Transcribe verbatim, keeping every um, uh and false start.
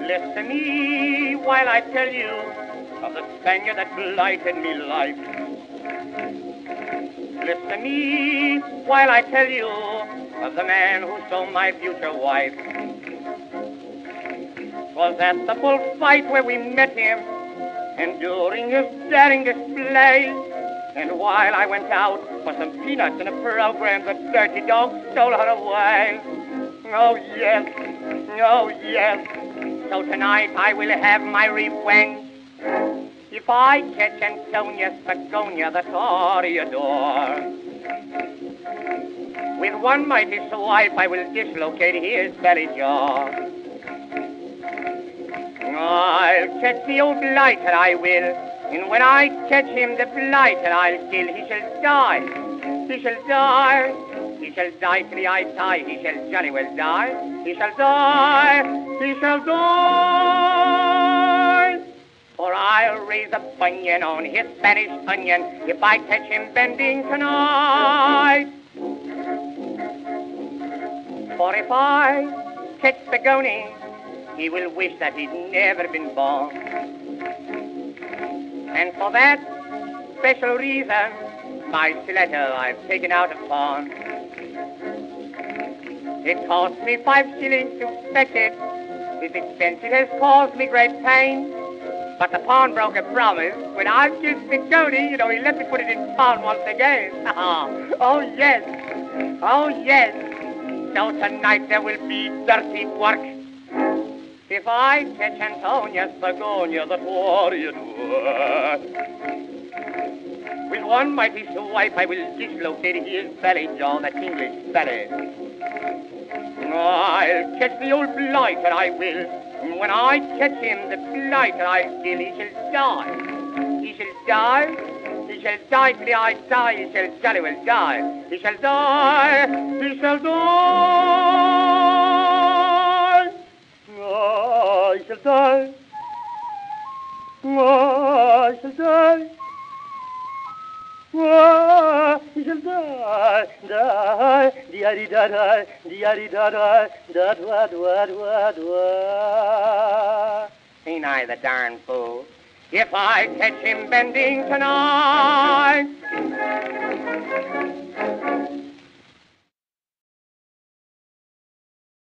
Listen to me while I tell you of the Spaniard that blighted me life. Listen to me while I tell you of the man who stole my future wife. 'Twas at the bullfight where we met him, and during his daring display, and while I went out for some peanuts in a program, the dirty dog stole her away. Oh yes, oh yes, so tonight I will have my revenge. If I catch Antonia Spagonia, the Toreador, with one mighty swipe I will dislocate his belly jaw. I'll catch the old blighter, I will, and when I catch him, the blighter I'll kill. He shall die, he shall die, he shall die till I die, he shall jolly well die. He shall die, he shall die. For I'll raise a bunion on his Spanish onion if I catch him bending tonight. For if I catch Spagoni, he will wish that he'd never been born. And for that special reason, my stiletto I've taken out of pawn. It cost me five shillings to fetch it. This expense it has caused me great pain. But the pawnbroker promised when I killed Spagoni, you know, he let me put it in pawn once again. Oh yes, oh yes. So tonight there will be dirty work. If I catch Antonia Spagonia, the Toreador, with one mighty swipe I will dislocate his belly jaw, that English belly. I'll catch the old blighter, I will, and when I catch him, the blighter I'll kill. He shall die, he shall die, he shall die till I die, he shall jolly well die. He shall die, he shall die. Oh, I shall die. Oh, I shall die. Oh, I shall die. Die. Di-da-di-da-da. Di-da-di-da-da. Da-da-da-da-da-da. Ain't I the darn fool? If I catch him bending tonight.